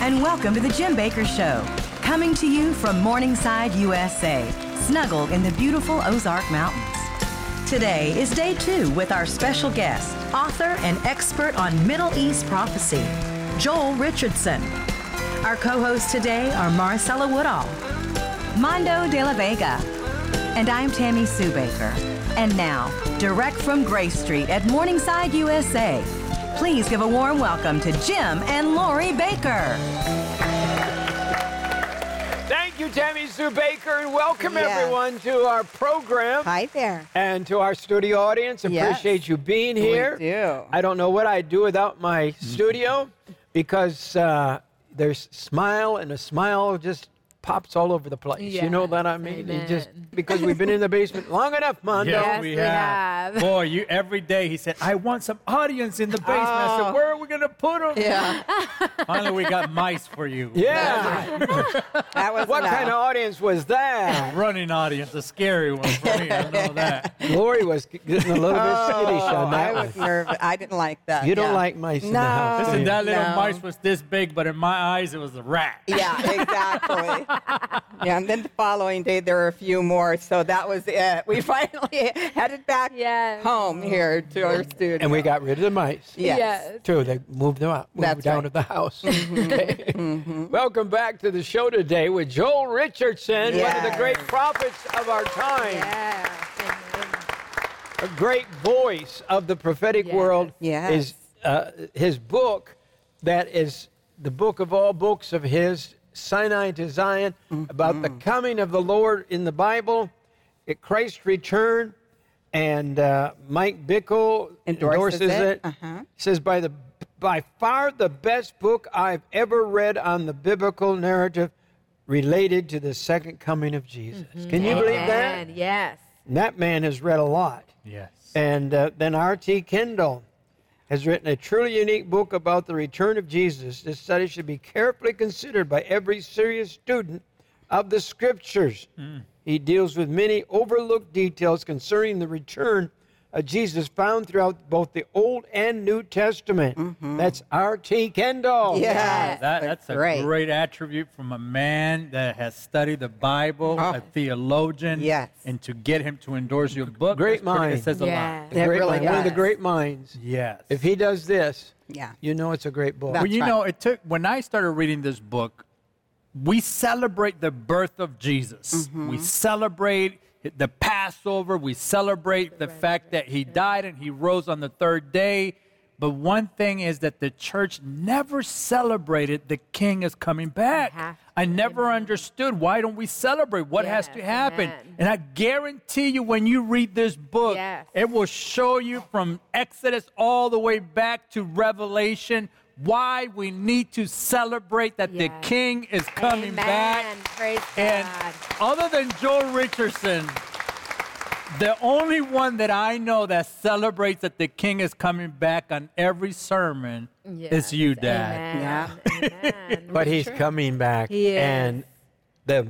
and welcome to the Jim Baker Show, coming to you from Morningside, USA, snuggled in the beautiful Ozark Mountains. Today is day 2 with our special guest, author and expert on Middle East prophecy, Joel Richardson. Our co-hosts today are Marcella Woodall, Mondo de la Vega, and I'm Tammy Sue Baker. And now, direct from Grace Street at Morningside, USA, please give a warm welcome to Jim and Lori Baker. Thank you, Tammy Sue Baker, and welcome everyone to our program. Hi there. And to our studio audience. Appreciate you being here. We do. I don't know what I'd do without my studio because there's smile, and a smile just pops all over the place. Yes, you know what I mean? amen. It just because we've been in the basement long enough, Mondo. Yes, we have. Boy, every day he said, I want some audience in the basement. I said, where are we going to put them? Yeah. Finally, we got mice for you. Yeah. That was What kind of audience was that? Running audience, a scary one for me. I know that. Lori was getting a little bit skittish on that I one. was nervous. I didn't like that. You don't like mice in the house, do Listen, you? that little No. mice was this big, but in my eyes, it was a rat. Yeah, exactly. Yeah, and then the following day there were a few more, so that was it. We finally headed back home here to our studio. And we got rid of the mice. Yes. True, they moved them out, moved That's down right. to the house. Okay. Welcome back to the show today with Joel Richardson, one of the Yes. great prophets of our time, Yeah. a great voice of the prophetic Yes. world. Yes. Is his book, that is the book of all books of his, Sinai to Zion, about the coming of the Lord in the Bible, at Christ's return, and Mike Bickle endorses it. Uh-huh. Says, by far the best book I've ever read on the biblical narrative related to the second coming of Jesus. Can you believe that? Amen. Yes. And that man has read a lot. Yes. And then R.T. Kendall has written a truly unique book about the return of Jesus. This study should be carefully considered by every serious student of the Scriptures. He deals with many overlooked details concerning the return of Jesus found throughout both the Old and New Testament. That's R.T. Kendall. Yes. That's a great attribute from a man that has studied the Bible, a theologian. Yes. And to get him to endorse your book, Great that's pretty- mind. It says a lot. Yes. A great really mind, one of the does. great minds. Yes. If he does this, Yeah. you know it's a great book. That's Well, you right. know, when I started reading this book, we celebrate the birth of Jesus. We celebrate the Passover. We celebrate the fact that he died and he rose on the third day. But one thing is that the church never celebrated the king is coming back. have to. I never understood, why don't we celebrate? What has to Yes, happen? amen. And I guarantee you, when you read this book, Yes. it will show you from Exodus all the way back to Revelation why we need to celebrate that the Yes. king is coming Amen. back. Praise And God. other than Joel Richardson, the only one that I know that celebrates that the king is coming back on every sermon is you, Dad. Amen. Amen. But he's coming back. He is. And the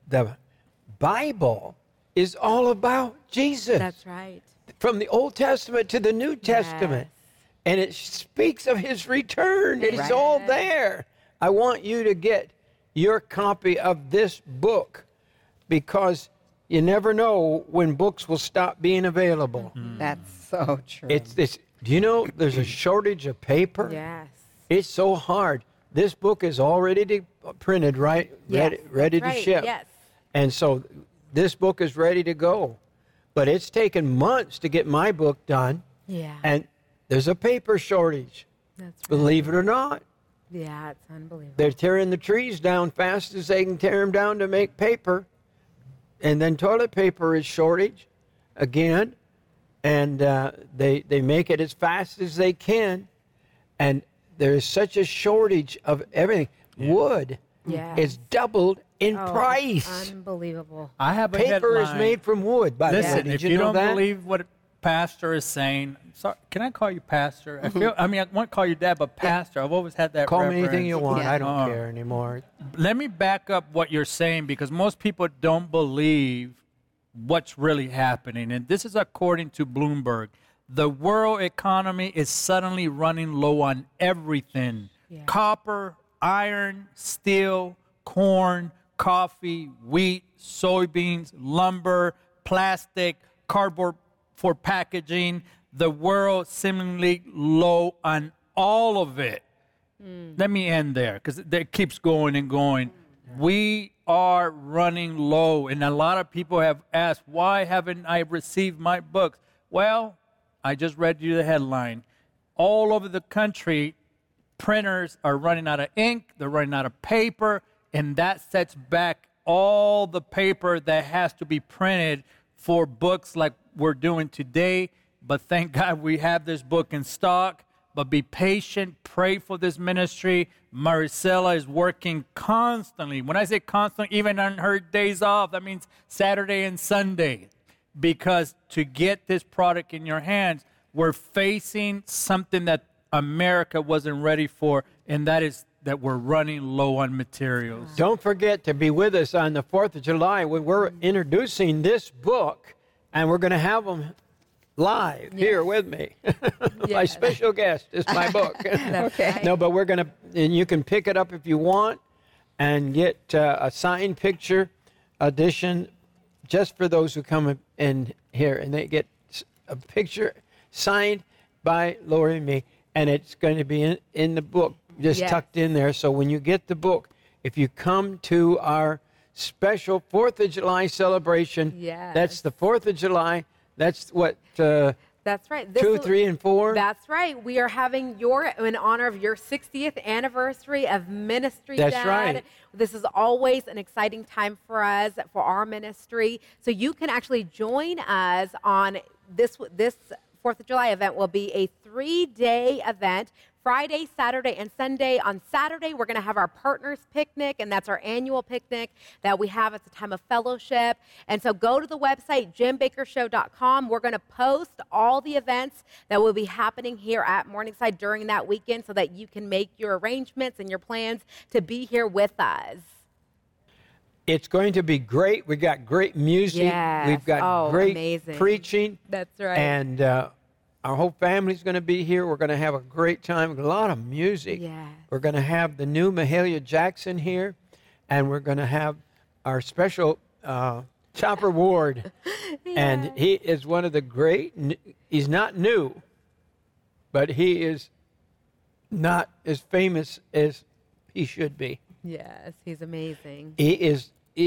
Bible is all about Jesus. That's right. From the Old Testament to the New Testament. And it speaks of his return. It's Right. all there. I want you to get your copy of this book because you never know when books will stop being available. That's so true. It's this. Do you know there's a shortage of paper? Yes. It's so hard. This book is already printed, right? Yes. Ready to Right. ship. Yes. And so this book is ready to go. But it's taken months to get my book done. Yeah. And there's a paper shortage, That's right. believe it or not. Yeah, it's unbelievable. They're tearing the trees down fast as they can tear them down to make paper. And then toilet paper is shortage again. And they make it as fast as they can. And there is such a shortage of everything. Wood Yeah. is doubled in Oh, price. Unbelievable. I have a Paper is headline. made from wood, by the way. Listen, Did if you you know don't that? believe what Pastor is saying, sorry, can I call you Pastor? I mean, I want to call you Dad, but Pastor. I've always had that Call me reverence. anything you want. Yeah. I don't care anymore. Let me back up what you're saying because most people don't believe what's really happening. And this is according to Bloomberg. The world economy is suddenly running low on everything. Yeah. Copper, iron, steel, corn, coffee, wheat, soybeans, lumber, plastic, cardboard for packaging. The world seemingly low on all of it. Let me end there because it keeps going and going. We are running low, and a lot of people have asked, why haven't I received my books? Well, I just read you the headline. All over the country, printers are running out of ink, they're running out of paper, and that sets back all the paper that has to be printed for books like we're doing today. But thank God we have this book in stock. But be patient, pray for this ministry. Maricela is working constantly. When I say constantly, even on her days off, that means Saturday and Sunday. Because to get this product in your hands, we're facing something that America wasn't ready for, and that is that we're running low on materials. Don't forget to be with us on the 4th of July when we're introducing this book, and we're going to have them live here with me. My special guest is my book. Okay. No, but we're going to, and you can pick it up if you want and get a signed picture edition just for those who come in here, and they get a picture signed by Lori and me, and it's going to be in the book, just tucked in there. So when you get the book, if you come to our special 4th of July celebration, that's the 4th of July. That's what, that's right. 2, 3, and 4? That's right. We are having in honor of your 60th anniversary of ministry, That's Dad. right. This is always an exciting time for us, for our ministry. So you can actually join us on this 4th of July event. Will be a 3-day event. Friday, Saturday, and Sunday. On Saturday, we're going to have our partners picnic, and that's our annual picnic that we have at the time of fellowship. And so go to the website, jimbakkershow.com. We're going to post all the events that will be happening here at Morningside during that weekend so that you can make your arrangements and your plans to be here with us. It's going to be great. We've got great music. Yes. We've got great amazing preaching. That's right. And our whole family's going to be here. We're going to have a great time. A lot of music. Yes. We're going to have the new Mahalia Jackson here, and we're going to have our special Chopper Ward. And he is one of the great. He's not new, but he is not as famous as he should be. Yes, he's amazing. He is.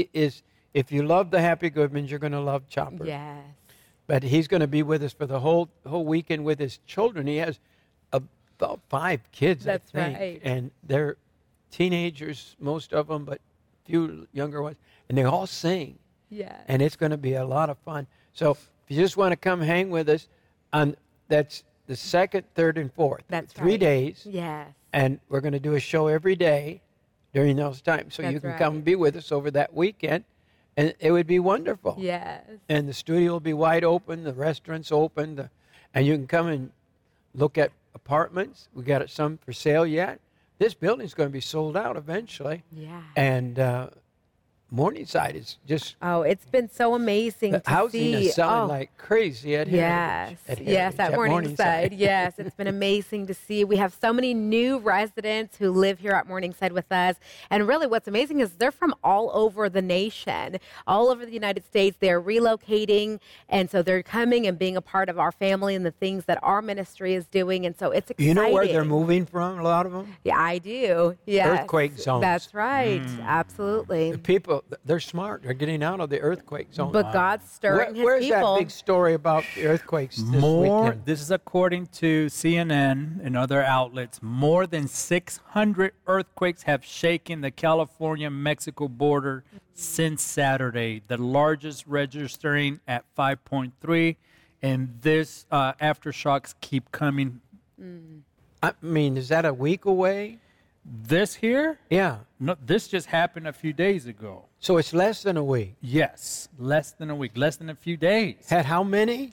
If you love the Happy Goodmans, you're going to love Chopper. Yes. But he's going to be with us for the whole weekend with his children. He has about 5 kids, That's I think. right. And they're teenagers, most of them, but few younger ones. And they all sing. Yes. And it's going to be a lot of fun. So if you just want to come hang with us, that's the 2nd, 3rd, and 4th. That's 3 right. days. Yes. And we're going to do a show every day during those times. So you That's can right. come and be with us over that weekend. And it would be wonderful. Yes. And the studio will be wide open, the restaurant's open, and you can come and look at apartments. We got some for sale yet. This building's going to be sold out eventually. Yeah. And Morningside is just Oh, it's been so amazing the to housing see. is selling like crazy at Yes, Heritage. yes, at Morningside. Yes, it's been amazing to see. We have so many new residents who live here at Morningside with us. And really what's amazing is they're from all over the nation, all over the United States. They're relocating, and so they're coming and being a part of our family and the things that our ministry is doing. And so it's exciting. You know where they're moving from, a lot of them? Yeah, I do. Yes. Earthquake zones. That's right. Absolutely. The people, they're smart. They're getting out of the earthquake zone. But God's stirring Where's his people. that big story about the earthquakes this More, weekend? this is according to CNN and other outlets, more than 600 earthquakes have shaken the California-Mexico border since Saturday, the largest registering at 5.3, and this aftershocks keep coming. I mean, is that a week away? This here? Yeah. No, this just happened a few days ago. So it's less than a week. Yes, less than a week, less than a few days. Had how many?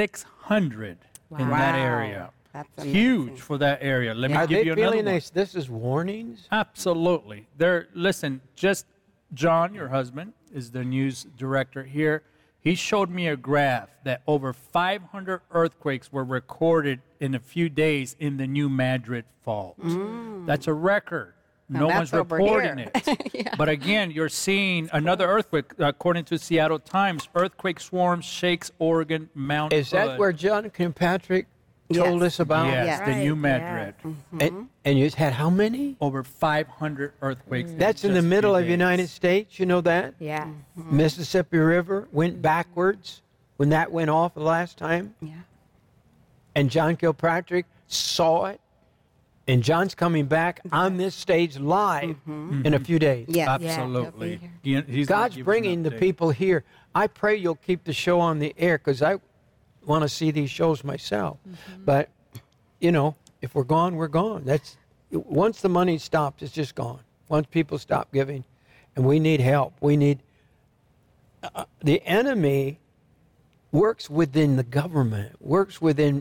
600 in Wow. that area. That's Huge amazing. for that area. Let me Are give they you another feeling one. this is warnings? Absolutely. Listen, just John, your husband, is the news director here. He showed me a graph that over 500 earthquakes were recorded in a few days in the New Madrid Fault. That's a record. No one's that's over reporting here. it. Yeah. But again, you're seeing another earthquake, according to Seattle Times. Earthquake swarm shakes Oregon Mount Is that Hood. where John Kilpatrick told Yes. us about? Yes, Yes. the New Right, Madrid. And you had how many? Over 500 earthquakes. That's in the just middle few of the days. United States, you know that? Yeah. Mississippi River went backwards when that went off the last time. Yeah. And John Kilpatrick saw it. And John's coming back on this stage live in a few days. Yes. Absolutely. Yeah, He's gonna God's give us an bringing the update. people here. I pray you'll keep the show on the air because I want to see these shows myself. But, you know, if we're gone, we're gone. Once the money stops, it's just gone. Once people stop giving, and we need help. We need the enemy works within the government, works within,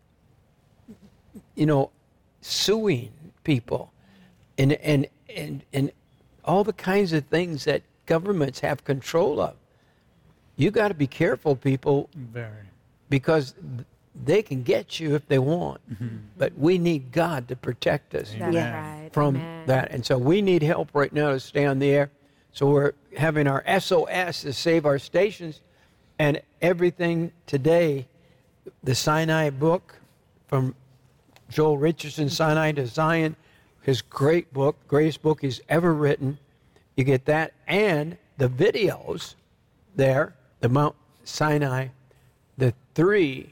you know, suing people and all the kinds of things that governments have control of. You got to be careful, people, Very. because they can get you if they want. But we need God to protect us That's Yeah. right. from Amen. that. And so we need help right now to stay on the air. So we're having our SOS to save our stations and everything today. The Sinai book from Joel Richardson, Sinai to Zion, his great book, greatest book he's ever written. You get that and the videos there, the Mount Sinai, the 3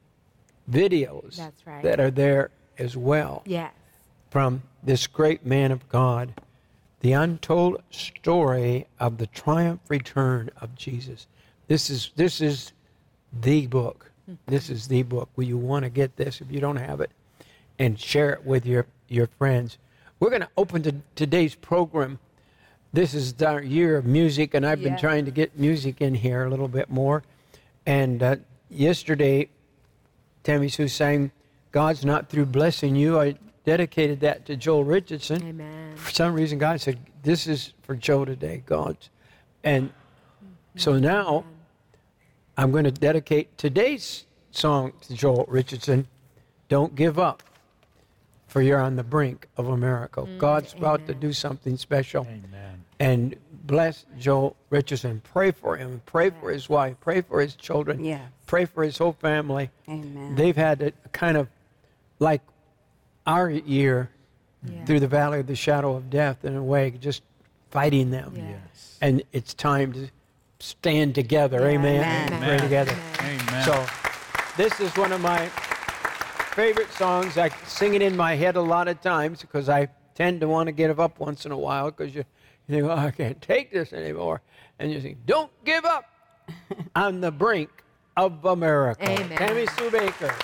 videos That's right. that are there as well Yes. from this great man of God, the untold story of the triumph return of Jesus. This is the book. This is the book. Well, you want to get this if you don't have it, and share it with your friends. We're going to open today's program. This is our year of music, and I've been Yeah. trying to get music in here a little bit more. And yesterday, Tammy Sue sang, "God's Not Through Blessing You." I dedicated that to Joel Richardson. Amen. For some reason, God said, "This is for Joe today, God's." And so now I'm going to dedicate today's song to Joel Richardson, "Don't Give Up, for You're on the Brink of a Miracle." God's about to do something special. Amen. And bless Joel Richardson. Pray for him. Pray for his wife. Pray for his children. Yes. Pray for his whole family. Amen. They've had it kind of like our year Yeah. through the valley of the shadow of death in a way, just fighting them. Yeah. Yes. And it's time to stand together. Yeah. Amen. Amen. And pray together. Amen. So this is one of my favorite songs. I sing it in my head a lot of times because I tend to want to give up once in a while because you think, "Oh, I can't take this anymore." And you think, "Don't give up on the brink of a miracle." Amen. Tammy Sue Baker.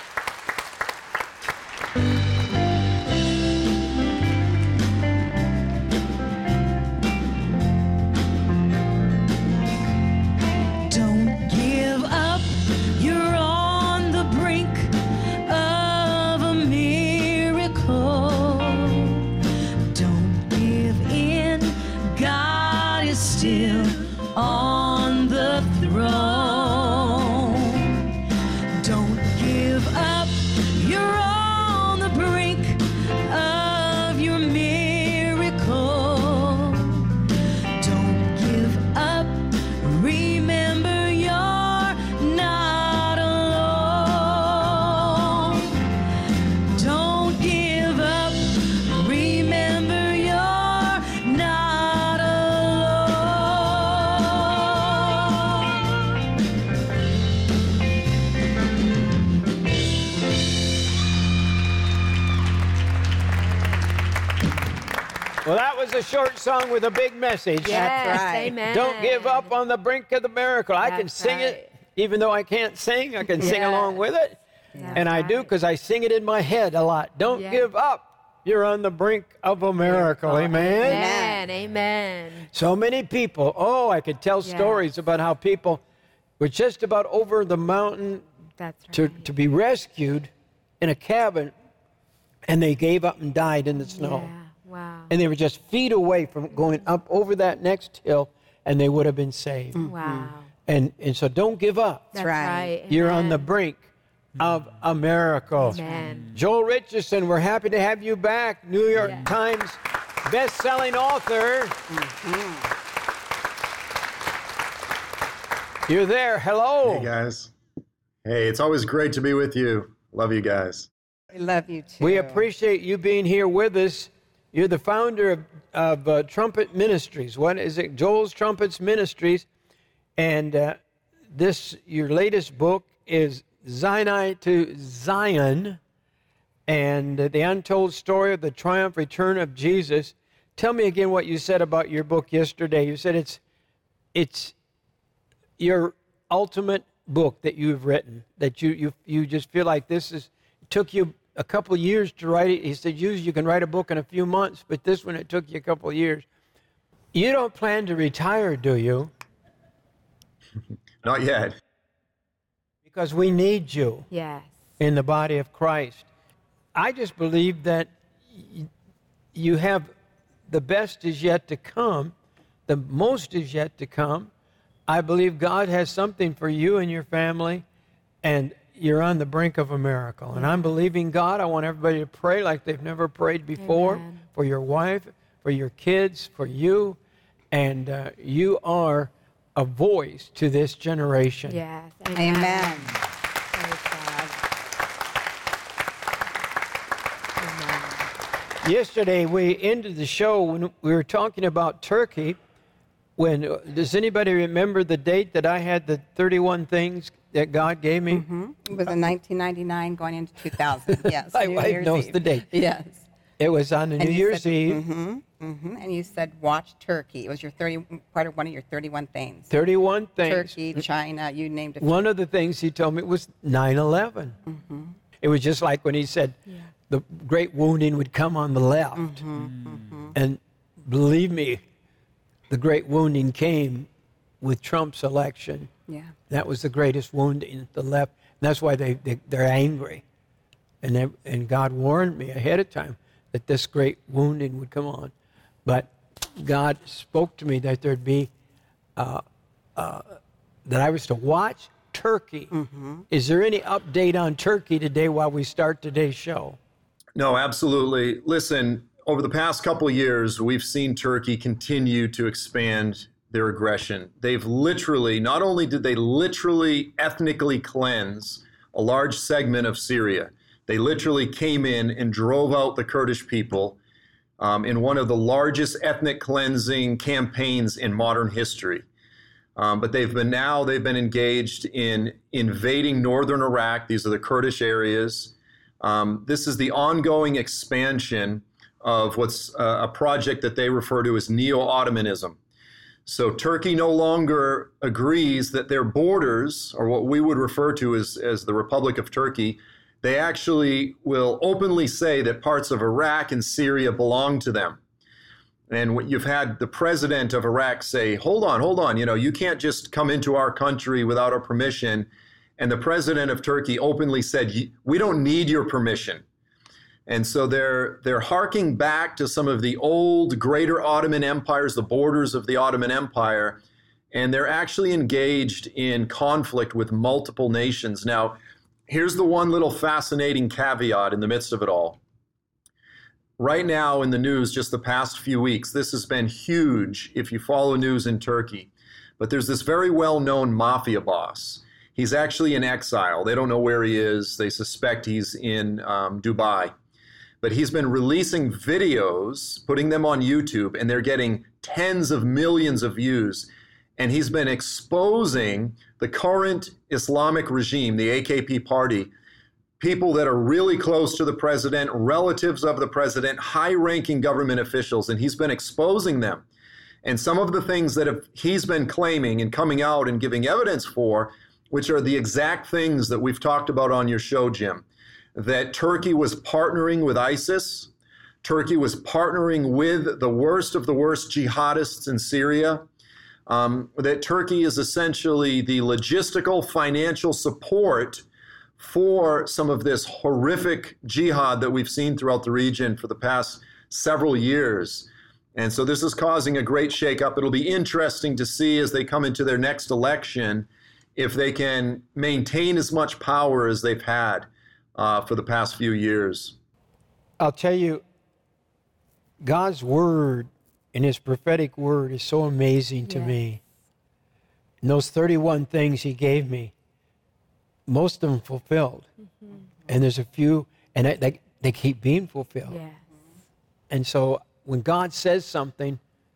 Don't give up, you're on the brink of a miracle. Don't give in, God is still on the throne. Don't give up, you're on the brink of your miracle. Don't give up. Remember, you're not alone. Don't give up. Remember, you're not alone. Well, that was a short song with a big message. Yes. right. Amen. Don't give up on the brink of the miracle. I can That's sing it, right. even though I can't sing. I can sing Yeah. along with it. And I do right. because I sing it in my head a lot. Don't Yeah. give up. You're on the brink of a miracle. Amen. Amen. Amen. So many people. Oh, I could tell Yeah. stories about how people were just about over the mountain That's right. to be rescued in a cabin, and they gave up and died in the snow. Yeah. Wow. And they were just feet away from going up over that next hill, and they would have been saved. Wow. And so don't give up. That's right. right. You're on the Amen. brink of a miracle. Amen. Joel Richardson, we're happy to have you back. New York Yeah. Times best-selling author. You're there. Hello. Hey, guys. Hey, it's always great to be with you. Love you guys. We love you too. We appreciate you being here with us. You're the founder of Trumpet Ministries. What is it? Joel's Trumpets Ministries. And your latest book is Sinai to Zion, and the untold story of the triumph return of Jesus. Tell me again what you said about your book yesterday. You said it's your ultimate book that you've written, that you just feel like it took you a couple of years to write it. He said, usually you can write a book in a few months, but this one, it took you a couple of years. You don't plan to retire, do you? Not yet. Because we need you. Yes. In the body of Christ. I just believe that you have the best is yet to come. The most is yet to come. I believe God has something for you and your family, and you're on the brink of a miracle. And I'm believing God. I want everybody to pray like they've never prayed before. Amen. For your wife, for your kids, for you. And you are a voice to this generation. Yes. Amen. Praise God. Amen. Yesterday, we ended the show when we were talking about Turkey. Does anybody remember the date that I had the 31 things that God gave me? Mm-hmm. It was in 1999 going into 2000. Yes. My New wife Year's knows Eve. the date. Yes. It was on the New Year's Eve. And you said watch Turkey. It was part of one of your 31 things. 31 things. Turkey, China, you named it. One of the things he told me was 9/11. It was just like when he said the great wounding would come on the left. And believe me, the great wounding came with Trump's election. Yeah. That was the greatest wounding, the left. And that's why they're angry. And God warned me ahead of time that this great wounding would come on. But God spoke to me that there'd be, that I was to watch Turkey. Is there any update on Turkey today while we start today's show? No, absolutely. Listen, over the past couple of years, we've seen Turkey continue to expand their aggression. They've literally, not only did they literally ethnically cleanse a large segment of Syria, they literally came in and drove out the Kurdish people in one of the largest ethnic cleansing campaigns in modern history. But they've been engaged in invading northern Iraq. These are the Kurdish areas. This is the ongoing expansion of what's a project that they refer to as Neo-Ottomanism. So Turkey no longer agrees that their borders, or what we would refer to as the Republic of Turkey, they actually will openly say that parts of Iraq and Syria belong to them. And you've had the president of Iraq say, hold on, you can't just come into our country without our permission. And the president of Turkey openly said, we don't need your permission. And so they're harking back to some of the old greater Ottoman empires, the borders of the Ottoman Empire, and they're actually engaged in conflict with multiple nations. Now, here's the one little fascinating caveat in the midst of it all. Right now in the news, just the past few weeks, this has been huge if you follow news in Turkey. But there's this very well-known mafia boss. He's actually in exile. They don't know where he is. They suspect he's in Dubai. But he's been releasing videos, putting them on YouTube, and they're getting tens of millions of views. And he's been exposing the current Islamic regime, the AKP party, people that are really close to the president, relatives of the president, high-ranking government officials, and he's been exposing them. And some of the things that he's been claiming and coming out and giving evidence for, which are the exact things that we've talked about on your show, Jim, that Turkey was partnering with ISIS, Turkey was partnering with the worst of the worst jihadists in Syria, that Turkey is essentially the logistical financial support for some of this horrific jihad that we've seen throughout the region for the past several years. And so this is causing a great shakeup. It'll be interesting to see as they come into their next election if they can maintain as much power as they've had for the past few years. I'll tell you, God's word and his prophetic word is so amazing to me. And those 31 things he gave me, most of them fulfilled. And there's a few, and they keep being fulfilled. Yes. And so when God says something,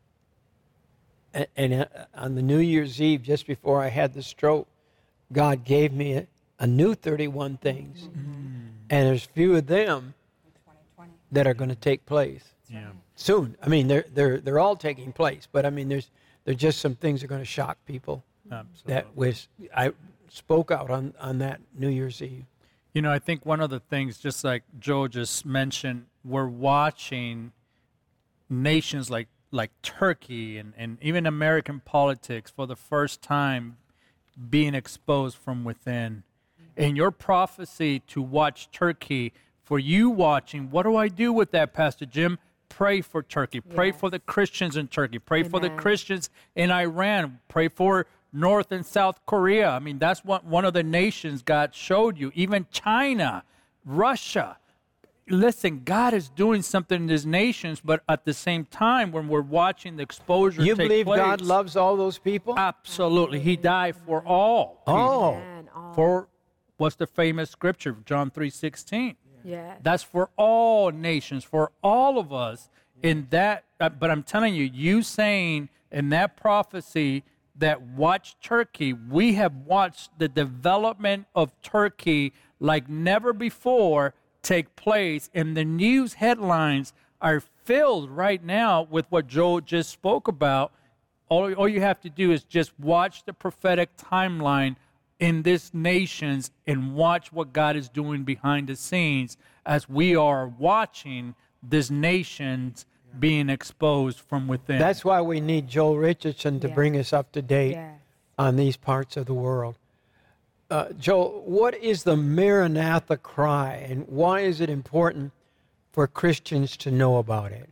and on the New Year's Eve, just before I had the stroke, God gave me a new 31 things. And there's few of them that are going to take place soon. I mean, they're all taking place, but I mean, there's just some things that are going to shock people. Absolutely. I spoke out on that New Year's Eve. You know, I think one of the things, just like Joe just mentioned, we're watching nations like Turkey and even American politics for the first time being exposed from within. In your prophecy to watch Turkey, for you watching, what do I do with that, Pastor Jim? Pray for Turkey. Pray for the Christians in Turkey. Pray for the Christians in Iran. Pray for North and South Korea. I mean, that's what one of the nations God showed you. Even China, Russia. Listen, God is doing something in these nations, but at the same time, when we're watching the exposure take place. You believe God loves all those people? Absolutely. He died for all. Oh. For what's the famous scripture, John 3:16? Yeah. That's for all nations, for all of us. In that, but I'm telling you, you saying in that prophecy that watch Turkey, we have watched the development of Turkey like never before take place, and the news headlines are filled right now with what Joe just spoke about. All you have to do is just watch the prophetic timeline in this nations and watch what God is doing behind the scenes as we are watching this nations being exposed from within. That's why we need Joel Richardson to bring us up to date on these parts of the world. Joel, what is the Maranatha cry, and why is it important for Christians to know about it?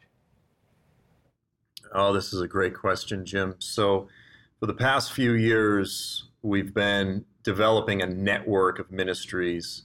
Oh, this is a great question, Jim. So for the past few years, we've been developing a network of ministries,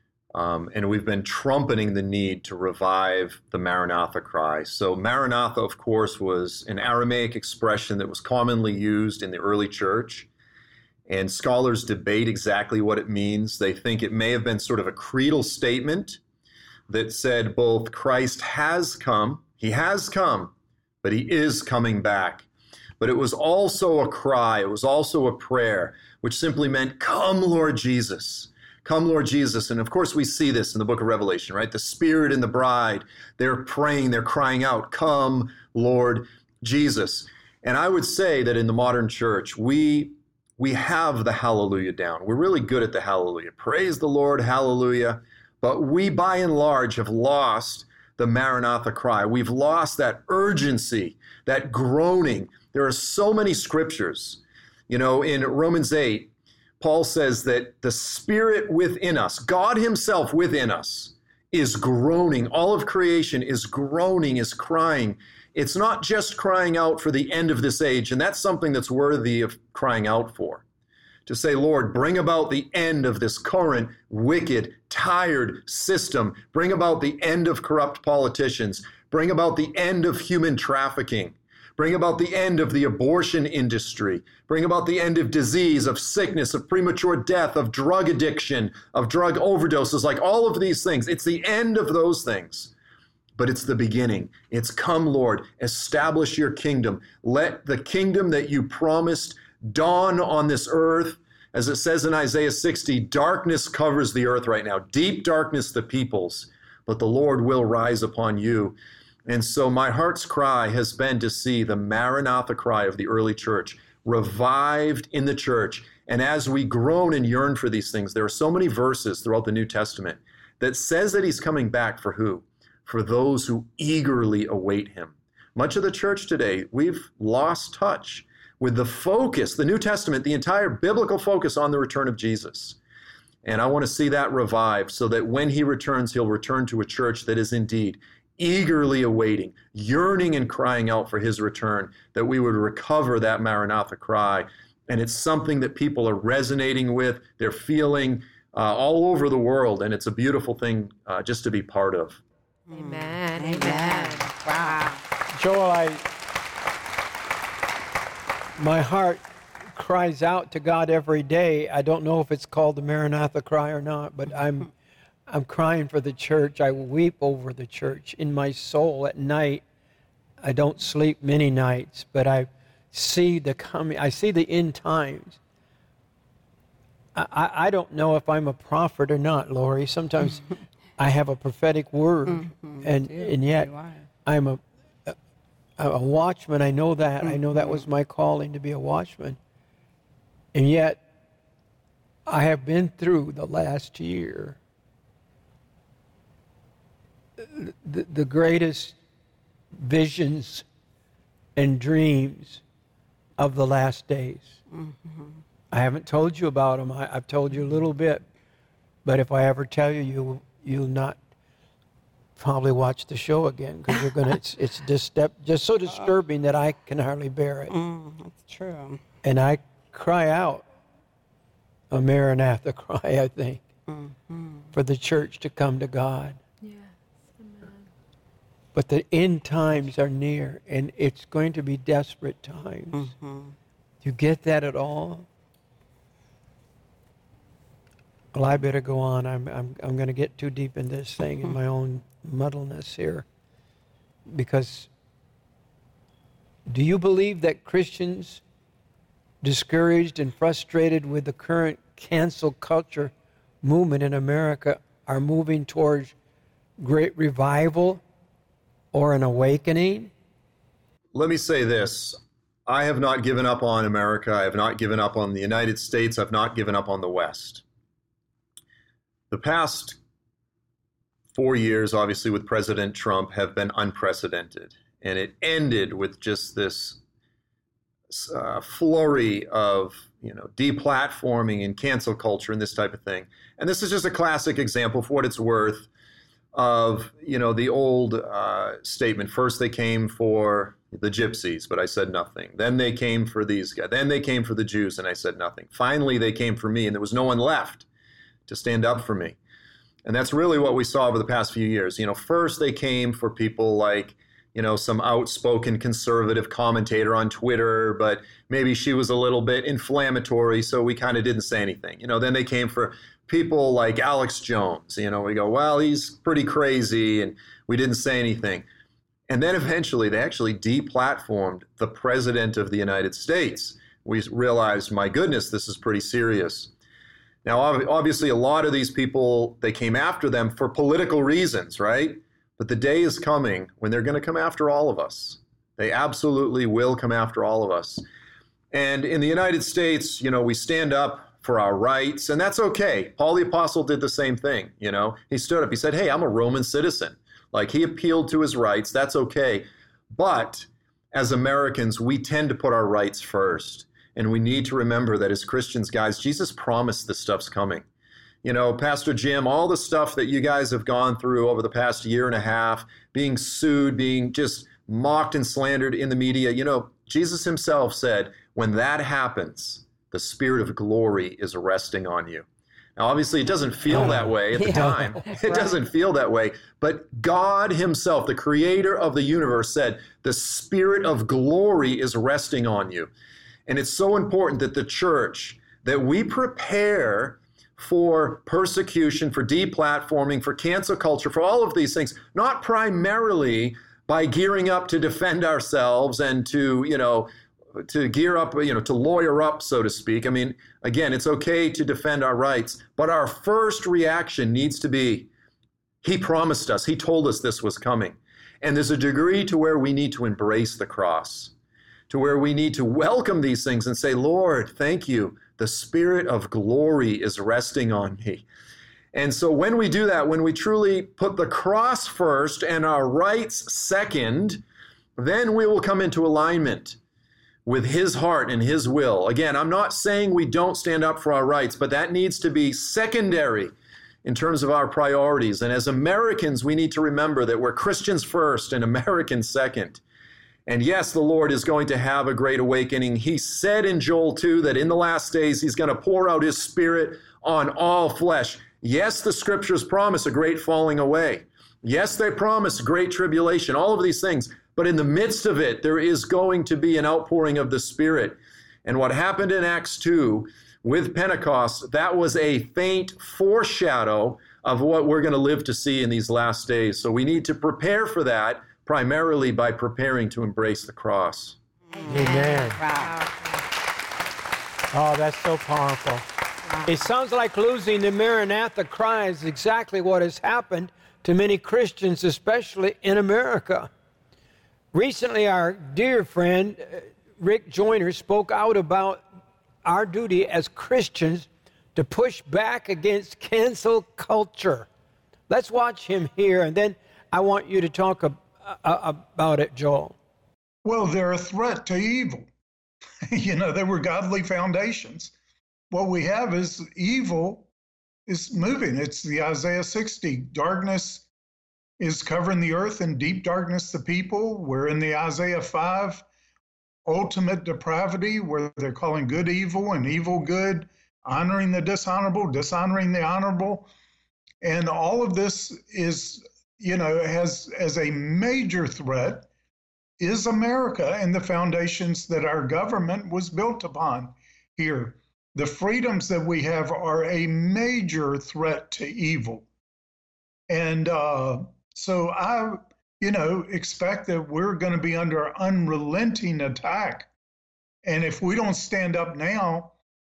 and we've been trumpeting the need to revive the Maranatha cry. So Maranatha, of course, was an Aramaic expression that was commonly used in the early church. And scholars debate exactly what it means. They think it may have been sort of a creedal statement that said both Christ has come, he has come, but he is coming back. But it was also a cry, it was also a prayer, which simply meant, come, Lord Jesus. Come, Lord Jesus. And of course, we see this in the book of Revelation, right? The Spirit and the bride, they're praying, they're crying out, come, Lord Jesus. And I would say that in the modern church, we have the hallelujah down. We're really good at the hallelujah. Praise the Lord, hallelujah. But we, by and large, have lost the Maranatha cry. We've lost that urgency, that groaning. There are so many scriptures. You know, in Romans 8, Paul says that the Spirit within us, God himself within us, is groaning. All of creation is groaning, is crying. It's not just crying out for the end of this age, and that's something that's worthy of crying out for. To say, Lord, bring about the end of this current, wicked, tired system. Bring about the end of corrupt politicians. Bring about the end of human trafficking. Bring about the end of the abortion industry. Bring about the end of disease, of sickness, of premature death, of drug addiction, of drug overdoses, like all of these things. It's the end of those things. But it's the beginning. It's come, Lord, establish your kingdom. Let the kingdom that you promised dawn on this earth. As it says in Isaiah 60, darkness covers the earth right now. Deep darkness the peoples, but the Lord will rise upon you. And so my heart's cry has been to see the Maranatha cry of the early church revived in the church. And as we groan and yearn for these things, there are so many verses throughout the New Testament that says that he's coming back for who? For those who eagerly await him. Much of the church today, we've lost touch with the focus, the New Testament, the entire biblical focus on the return of Jesus. And I want to see that revived so that when he returns, he'll return to a church that is indeed eagerly awaiting, yearning and crying out for his return, that we would recover that Maranatha cry. And it's something that people are resonating with, they're feeling all over the world, and it's a beautiful thing just to be part of. Amen. Amen. Wow. Joel, my heart cries out to God every day. I don't know if it's called the Maranatha cry or not, but I'm crying for the church. I weep over the church in my soul at night. I don't sleep many nights, but I see the end times. I don't know if I'm a prophet or not, Lori. Sometimes I have a prophetic word, and yet I'm a watchman. I know that. I know that was my calling, to be a watchman. And yet, I have been through the last year the greatest visions and dreams of the last days. I haven't told you about them. I've told you a little bit, but if I ever tell you, you'll not probably watch the show again, because you're gonna. It's just so disturbing that I can hardly bear it. That's true. And I cry out a Maranatha cry, I think, for the church to come to God. Yes, amen. But the end times are near, and it's going to be desperate times. You get that at all? Well, I better go on. I'm going to get too deep in this thing in my own muddleness here. Because do you believe that Christians discouraged and frustrated with the current cancel culture movement in America are moving towards great revival or an awakening? Let me say this. I have not given up on America. I have not given up on the United States. I've not given up on the West. The past 4 years, obviously, with President Trump have been unprecedented. And it ended with just this flurry of, deplatforming and cancel culture and this type of thing. And this is just a classic example, for what it's worth, of, the old statement. First they came for the gypsies, but I said nothing. Then they came for these guys. Then they came for the Jews, and I said nothing. Finally, they came for me, and there was no one left to stand up for me. And that's really what we saw over the past few years. First they came for people like, some outspoken conservative commentator on Twitter, but maybe she was a little bit inflammatory, so we kind of didn't say anything. Then they came for people like Alex Jones. We go, well, he's pretty crazy, and we didn't say anything. And then eventually they actually deplatformed the President of the United States. We realized, my goodness, this is pretty serious. Now, obviously, a lot of these people, they came after them for political reasons, right? But the day is coming when they're going to come after all of us. They absolutely will come after all of us. And in the United States, we stand up for our rights, and that's okay. Paul the Apostle did the same thing, He stood up, he said, hey, I'm a Roman citizen. He appealed to his rights, that's okay. But as Americans, we tend to put our rights first. And we need to remember that as Christians, guys, Jesus promised this stuff's coming. Pastor Jim, all the stuff that you guys have gone through over the past year and a half, being sued, being just mocked and slandered in the media, Jesus himself said, when that happens, the Spirit of glory is resting on you. Now, obviously, it doesn't feel that way at the time. It doesn't feel that way. But God himself, the creator of the universe, said, the Spirit of glory is resting on you. And it's so important that the church, that we prepare for persecution, for deplatforming, for cancel culture, for all of these things, not primarily by gearing up to defend ourselves and to gear up, to lawyer up, so to speak. I mean, again, it's okay to defend our rights, but our first reaction needs to be, he promised us, he told us this was coming. And there's a degree to where we need to embrace the cross, to where we need to welcome these things and say, Lord, thank you. The Spirit of glory is resting on me. And so when we do that, when we truly put the cross first and our rights second, then we will come into alignment with his heart and his will. Again, I'm not saying we don't stand up for our rights, but that needs to be secondary in terms of our priorities. And as Americans, we need to remember that we're Christians first and Americans second. And yes, the Lord is going to have a great awakening. He said in Joel 2 that in the last days, he's going to pour out his Spirit on all flesh. Yes, the scriptures promise a great falling away. Yes, they promise great tribulation, all of these things. But in the midst of it, there is going to be an outpouring of the Spirit. And what happened in Acts 2 with Pentecost, that was a faint foreshadow of what we're going to live to see in these last days. So we need to prepare for that primarily by preparing to embrace the cross. Amen. Wow. Oh, that's so powerful. It sounds like losing the Maranatha cry is exactly what has happened to many Christians, especially in America. Recently, our dear friend Rick Joyner spoke out about our duty as Christians to push back against cancel culture. Let's watch him here, and then I want you to talk about it, Joel. Well, they're a threat to evil. They were godly foundations. What we have is evil is moving. It's the Isaiah 60. Darkness is covering the earth and deep darkness the people. We're in the Isaiah 5 ultimate depravity where they're calling good evil and evil good, honoring the dishonorable, dishonoring the honorable. And all of this is, has as a major threat is America and the foundations that our government was built upon here. The freedoms that we have are a major threat to evil. And so I, expect that we're going to be under unrelenting attack. And if we don't stand up now,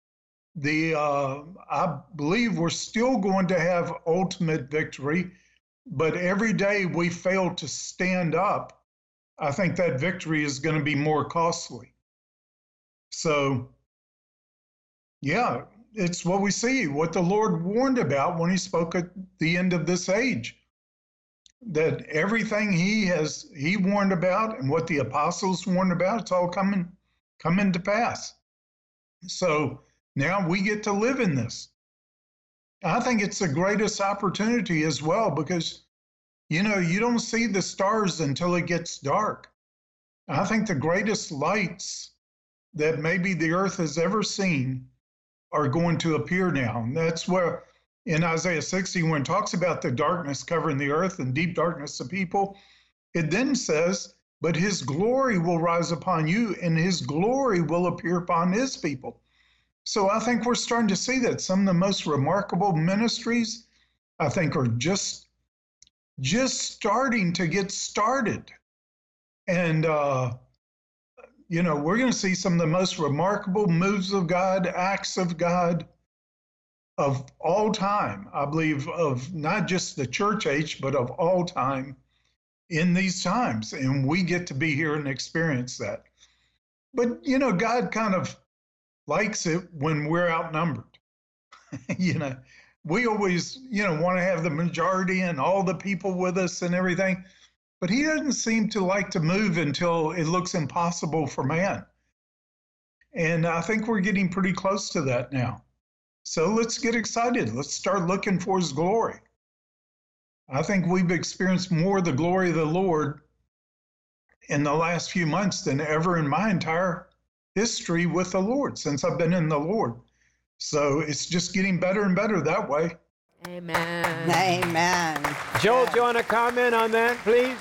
I believe we're still going to have ultimate victory, but every day we fail to stand up, I think that victory is going to be more costly. So, yeah, it's what we see, what the Lord warned about when he spoke at the end of this age, that everything he warned about and what the apostles warned about, it's all coming to pass. So now we get to live in this. I think it's the greatest opportunity as well because, you don't see the stars until it gets dark. I think the greatest lights that maybe the earth has ever seen are going to appear now. And that's where in Isaiah 60, when it talks about the darkness covering the earth and deep darkness of people, it then says, but his glory will rise upon you and his glory will appear upon his people. So I think we're starting to see that some of the most remarkable ministries, I think, are just starting to get started. And, we're going to see some of the most remarkable moves of God, acts of God of all time, I believe, of not just the church age, but of all time in these times. And we get to be here and experience that. But, God kind of likes it when we're outnumbered. We always, want to have the majority and all the people with us and everything. But he doesn't seem to like to move until it looks impossible for man. And I think we're getting pretty close to that now. So let's get excited. Let's start looking for his glory. I think we've experienced more of the glory of the Lord in the last few months than ever in my entire history with the Lord since I've been in the Lord. So it's just getting better and better that way. Amen. Amen. Joel, do you want to comment on that, please?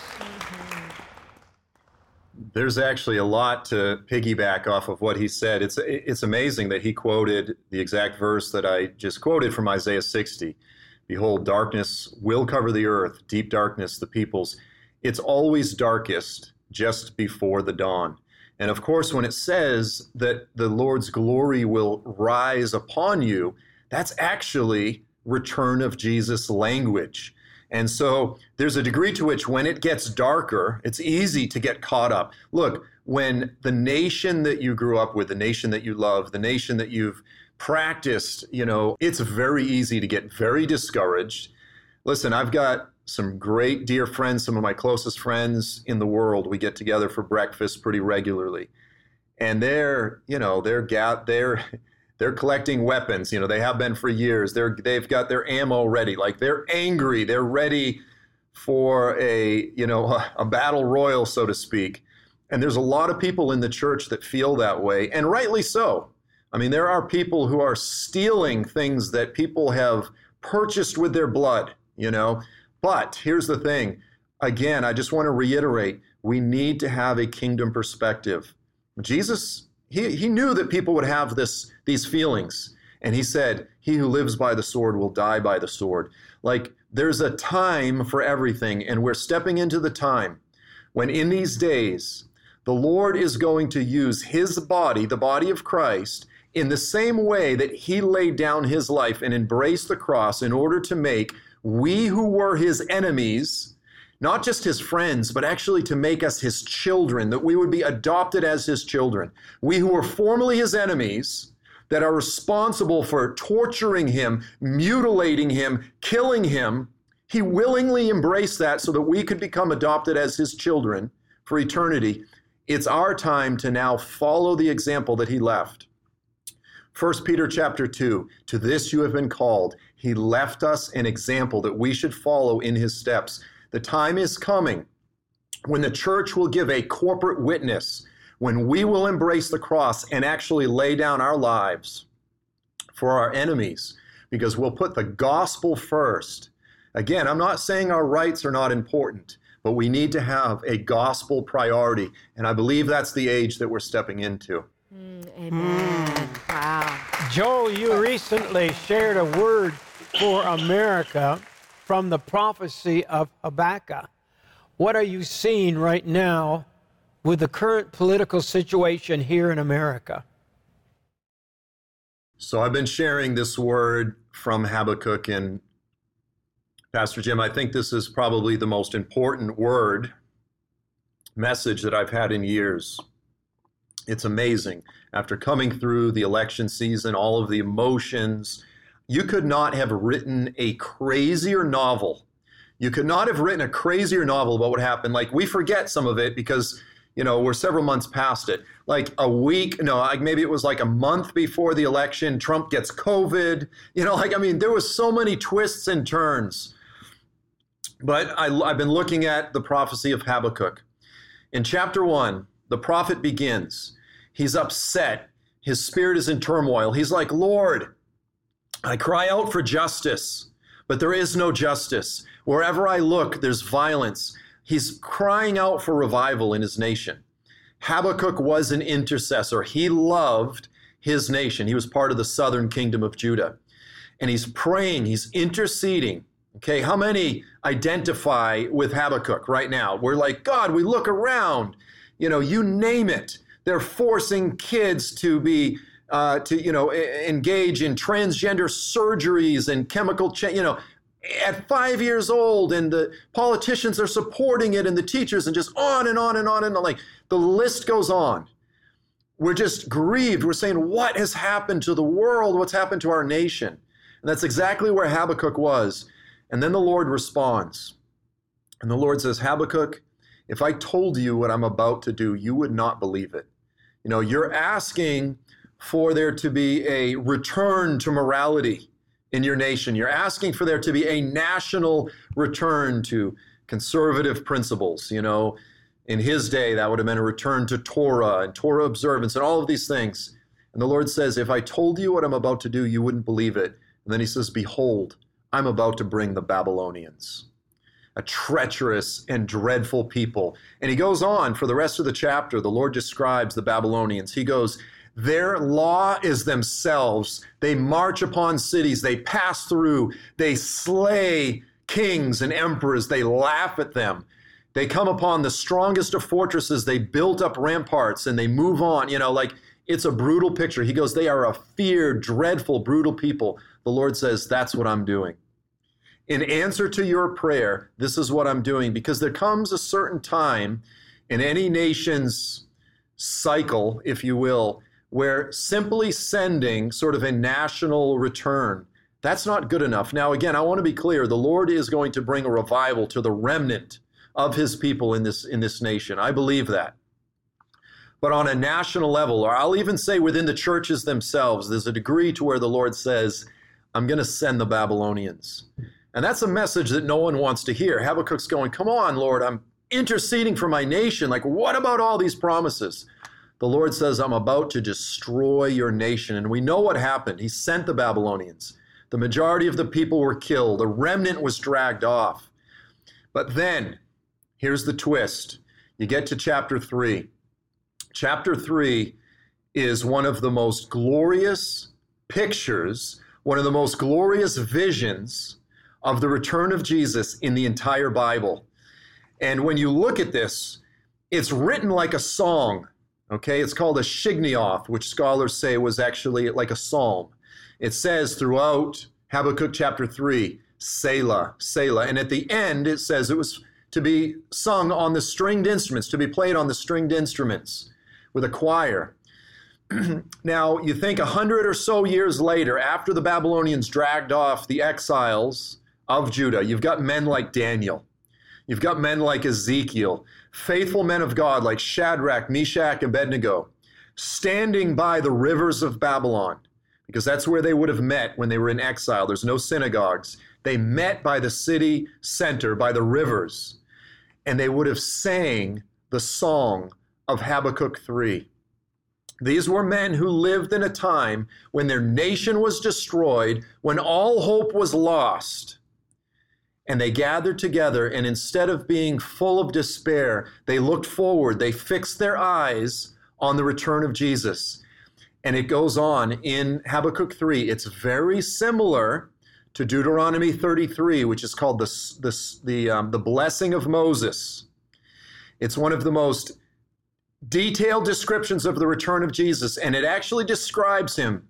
There's actually a lot to piggyback off of what he said. It's amazing that he quoted the exact verse that I just quoted from Isaiah 60. Behold, darkness will cover the earth, deep darkness the peoples. It's always darkest just before the dawn. And of course, when it says that the Lord's glory will rise upon you, that's actually return of Jesus language. And so there's a degree to which when it gets darker, it's easy to get caught up. Look, when the nation that you grew up with, the nation that you love, the nation that you've practiced, it's very easy to get very discouraged. Listen, I've got some great dear friends, some of my closest friends in the world. We get together for breakfast pretty regularly. And they're collecting weapons. They have been for years. They've got their ammo ready. Like they're angry. They're ready for a battle royal, so to speak. And there's a lot of people in the church that feel that way, and rightly so. I mean, there are people who are stealing things that people have purchased with their blood, But here's the thing. Again, I just want to reiterate, we need to have a kingdom perspective. Jesus, he knew that people would have these feelings. And he said, he who lives by the sword will die by the sword. Like, there's a time for everything, and we're stepping into the time when in these days, the Lord is going to use his body, the body of Christ, in the same way that he laid down his life and embraced the cross in order to make we who were his enemies, not just his friends, but actually to make us his children, that we would be adopted as his children. We who were formerly his enemies, that are responsible for torturing him, mutilating him, killing him, he willingly embraced that so that we could become adopted as his children for eternity. It's our time to now follow the example that he left. 1 Peter chapter 2, to this you have been called. He left us an example that we should follow in his steps. The time is coming when the church will give a corporate witness, when we will embrace the cross and actually lay down our lives for our enemies, because we'll put the gospel first. Again, I'm not saying our rights are not important, but we need to have a gospel priority. And I believe that's the age that we're stepping into. Amen. Wow. Joel, you recently shared a word for America from the prophecy of Habakkuk. What are you seeing right now with the current political situation here in America? So I've been sharing this word from Habakkuk, and Pastor Jim, I think this is probably the most important message that I've had in years. It's amazing. After coming through the election season, all of the emotions, you could not have written a crazier novel. You could not have written a crazier novel about what happened. Like, we forget some of it because, we're several months past it. Like maybe it was like a month before the election, Trump gets COVID. There was so many twists and turns. But I've been looking at the prophecy of Habakkuk. In chapter 1, the prophet begins. He's upset. His spirit is in turmoil. He's like, Lord, I cry out for justice, but there is no justice. Wherever I look, there's violence. He's crying out for revival in his nation. Habakkuk was an intercessor. He loved his nation. He was part of the southern kingdom of Judah. And he's praying, he's interceding. Okay, how many identify with Habakkuk right now? We're like, God, we look around, you name it. They're forcing kids to be, engage in transgender surgeries and chemical change, at 5 years old, and the politicians are supporting it and the teachers, and just on and on and on and on. Like, the list goes on. We're just grieved. We're saying, what has happened to the world? What's happened to our nation? And that's exactly where Habakkuk was. And then the Lord responds. And the Lord says, Habakkuk, if I told you what I'm about to do, you would not believe it. You're asking for there to be a return to morality in your nation. You're asking for there to be a national return to conservative principles. In his day, that would have meant a return to Torah and Torah observance and all of these things. And the Lord says, if I told you what I'm about to do, you wouldn't believe it. And then he says, behold, I'm about to bring the Babylonians, a treacherous and dreadful people. And he goes on for the rest of the chapter. The Lord describes the Babylonians. He goes, their law is themselves. They march upon cities. They pass through. They slay kings and emperors. They laugh at them. They come upon the strongest of fortresses. They built up ramparts and they move on. It's a brutal picture. He goes, they are a feared, dreadful, brutal people. The Lord says, that's what I'm doing. In answer to your prayer, this is what I'm doing, because there comes a certain time in any nation's cycle, if you will, where simply sending sort of a national return, that's not good enough. Now, again, I want to be clear. The Lord is going to bring a revival to the remnant of his people in this nation. I believe that. But on a national level, or I'll even say within the churches themselves, there's a degree to where the Lord says, I'm going to send the Babylonians. And that's a message that no one wants to hear. Habakkuk's going, come on, Lord, I'm interceding for my nation. Like, what about all these promises? The Lord says, I'm about to destroy your nation. And we know what happened. He sent the Babylonians. The majority of the people were killed. The remnant was dragged off. But then, here's the twist. You get to chapter 3. Chapter 3 is one of the most glorious pictures, one of the most glorious visions of the return of Jesus in the entire Bible. And when you look at this, it's written like a song, okay? It's called a Shignioth, which scholars say was actually like a psalm. It says throughout Habakkuk chapter 3, Selah, Selah. And at the end, it says it was to be sung on the stringed instruments, to be played on the stringed instruments with a choir. Now, you think 100 or so years later, after the Babylonians dragged off the exiles of Judah, you've got men like Daniel. You've got men like Ezekiel, faithful men of God like Shadrach, Meshach, and Abednego, standing by the rivers of Babylon, because that's where they would have met when they were in exile. There's no synagogues. They met by the city center, by the rivers, and they would have sang the song of Habakkuk 3. These were men who lived in a time when their nation was destroyed, when all hope was lost. And they gathered together, and instead of being full of despair, they looked forward. They fixed their eyes on the return of Jesus. And it goes on in Habakkuk 3. It's very similar to Deuteronomy 33, which is called the blessing of Moses. It's one of the most detailed descriptions of the return of Jesus, and it actually describes him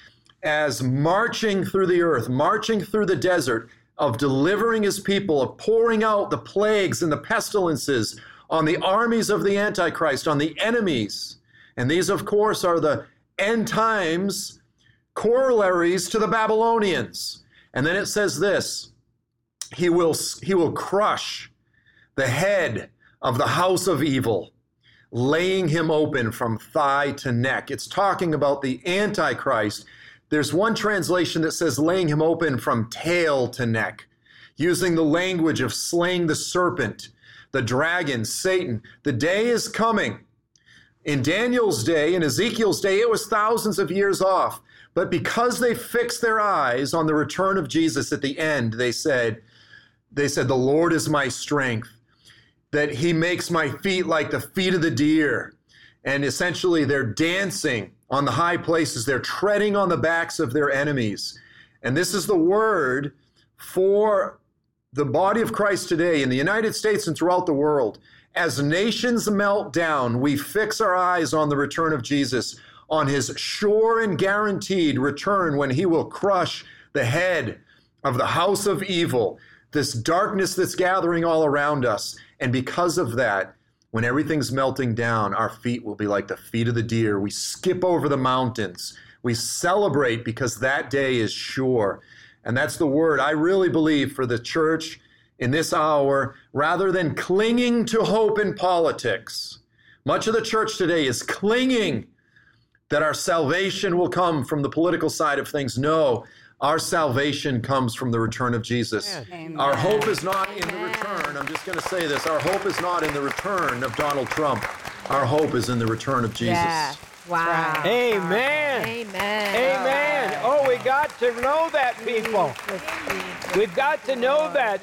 as marching through the earth, marching through the desert, of delivering his people, of pouring out the plagues and the pestilences on the armies of the Antichrist, on the enemies. And these, of course, are the end times corollaries to the Babylonians. And then it says this, he will crush the head of the house of evil, laying him open from thigh to neck. It's talking about the Antichrist. There's one translation that says laying him open from tail to neck, using the language of slaying the serpent, the dragon, Satan. The day is coming. In Daniel's day, in Ezekiel's day, it was thousands of years off. But because they fixed their eyes on the return of Jesus at the end, they said, the Lord is my strength, that he makes my feet like the feet of the deer. And essentially they're dancing on the high places. They're treading on the backs of their enemies. And this is the word for the body of Christ today in the United States and throughout the world. As nations melt down, we fix our eyes on the return of Jesus, on his sure and guaranteed return when he will crush the head of the house of evil, this darkness that's gathering all around us. And because of that, when everything's melting down, our feet will be like the feet of the deer. We skip over the mountains. We celebrate because that day is sure. And that's the word I really believe for the church in this hour, rather than clinging to hope in politics. Much of the church today is clinging that our salvation will come from the political side of things. No, our salvation comes from the return of Jesus. Amen. Our hope is not in the return. I'm just going to say this. Our hope is not in the return of Donald Trump. Our hope is in the return of Jesus. Yeah. Wow. Amen. Amen. Amen. Oh, we got to know that, people. We've got to know that.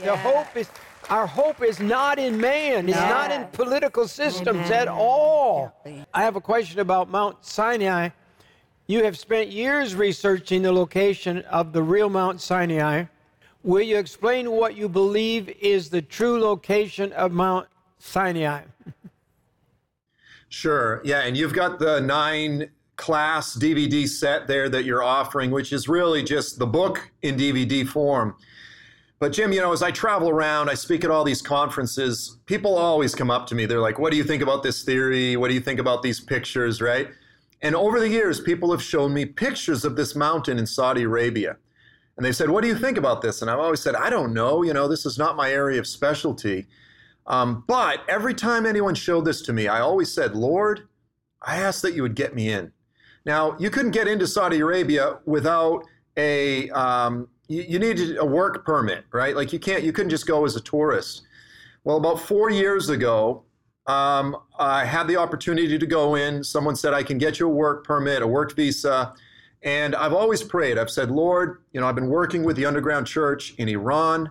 Our hope is not in man. It's not in political systems at all. I have a question about Mount Sinai. You have spent years researching the location of the real Mount Sinai. Will you explain what you believe is the true location of Mount Sinai? Sure. Yeah, and you've got the 9-class DVD set there that you're offering, which is really just the book in DVD form. But Jim, as I travel around, I speak at all these conferences, people always come up to me. They're like, what do you think about this theory? What do you think about these pictures, right? And over the years, people have shown me pictures of this mountain in Saudi Arabia. And they've said, what do you think about this? And I've always said, I don't know. This is not my area of specialty. But every time anyone showed this to me, I always said, Lord, I ask that you would get me in. Now, you couldn't get into Saudi Arabia without you needed a work permit, right? Like you couldn't just go as a tourist. Well, about 4 years ago, I had the opportunity to go in. Someone said, I can get you a work permit, a work visa. And I've always prayed. I've said, Lord, I've been working with the underground church in Iran.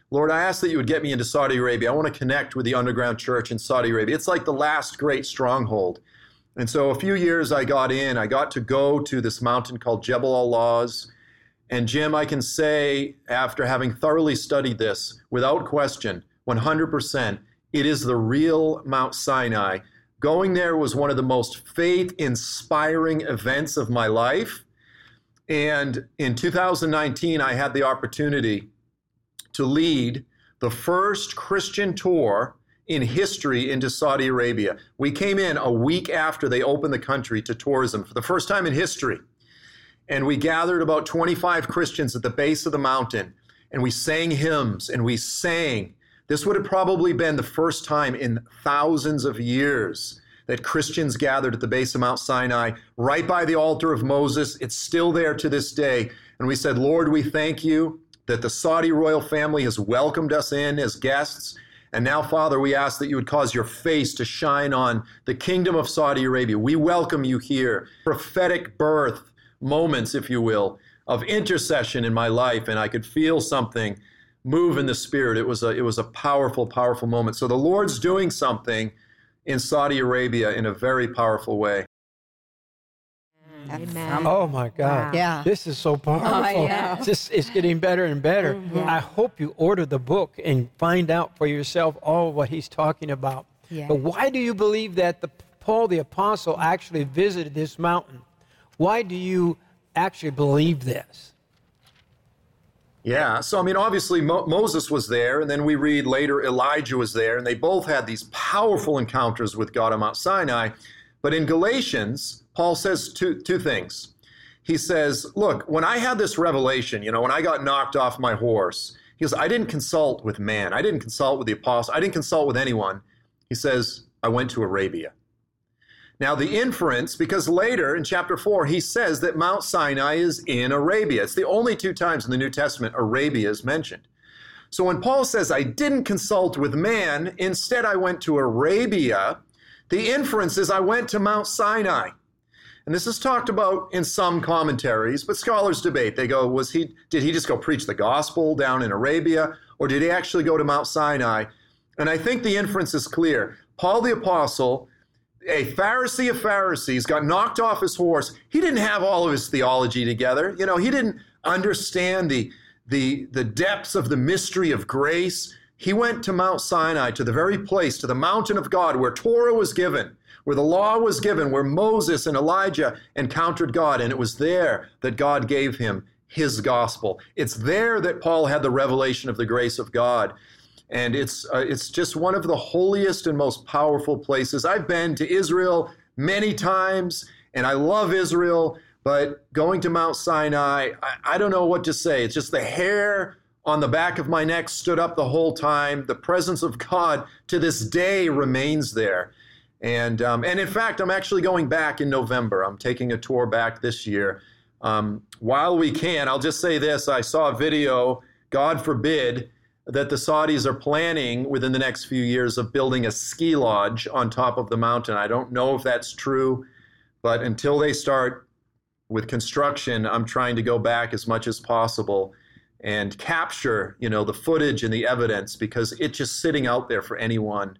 Lord, I ask that you would get me into Saudi Arabia. I want to connect with the underground church in Saudi Arabia. It's like the last great stronghold. And so a few years I got to go to this mountain called Jebel al-Lawz. And Jim, I can say, after having thoroughly studied this, without question, 100%, it is the real Mount Sinai. Going there was one of the most faith-inspiring events of my life. And in 2019, I had the opportunity to lead the first Christian tour in history into Saudi Arabia. We came in a week after they opened the country to tourism for the first time in history. And we gathered about 25 Christians at the base of the mountain, and we sang hymns, and we sang. This would have probably been the first time in thousands of years that Christians gathered at the base of Mount Sinai, right by the altar of Moses. It's still there to this day. And we said, Lord, we thank you that the Saudi royal family has welcomed us in as guests. And now, Father, we ask that you would cause your face to shine on the kingdom of Saudi Arabia. We welcome you here. Prophetic birth moments, if you will, of intercession in my life. And I could feel something move in the spirit. It was a powerful, powerful moment. So the Lord's doing something in Saudi Arabia in a very powerful way. Amen. Oh my God. Wow. Yeah. This is so powerful. I know. It's getting better and better. Mm-hmm. I hope you order the book and find out for yourself all what he's talking about. Yeah. But why do you believe that Paul the Apostle actually visited this mountain? Why do you actually believe this? Yeah, so I mean, obviously Moses was there, and then we read later Elijah was there, and they both had these powerful encounters with God on Mount Sinai. But in Galatians, Paul says two things. He says, look, when I had this revelation, when I got knocked off my horse, he goes, I didn't consult with man. I didn't consult with the apostle. I didn't consult with anyone. He says, I went to Arabia. Now the inference, because later in chapter 4, he says that Mount Sinai is in Arabia. It's the only 2 times in the New Testament Arabia is mentioned. So when Paul says, I didn't consult with man, instead I went to Arabia, the inference is I went to Mount Sinai. And this is talked about in some commentaries, but scholars debate. They go, did he just go preach the gospel down in Arabia, or did he actually go to Mount Sinai? And I think the inference is clear. Paul the Apostle, a Pharisee of Pharisees, got knocked off his horse. He didn't have all of his theology together. He didn't understand the depths of the mystery of grace. He went to Mount Sinai, to the very place, to the mountain of God, where Torah was given, where the law was given, where Moses and Elijah encountered God, and it was there that God gave him his gospel. It's there that Paul had the revelation of the grace of God. And it's just one of the holiest and most powerful places. I've been to Israel many times, and I love Israel, but going to Mount Sinai, I don't know what to say. It's just the hair on the back of my neck stood up the whole time. The presence of God to this day remains there. And in fact, I'm actually going back in November. I'm taking a tour back this year. While we can, I'll just say this. I saw a video, God forbid, that the Saudis are planning within the next few years of building a ski lodge on top of the mountain. I don't know if that's true, but until they start with construction, I'm trying to go back as much as possible and capture, the footage and the evidence, because it's just sitting out there for anyone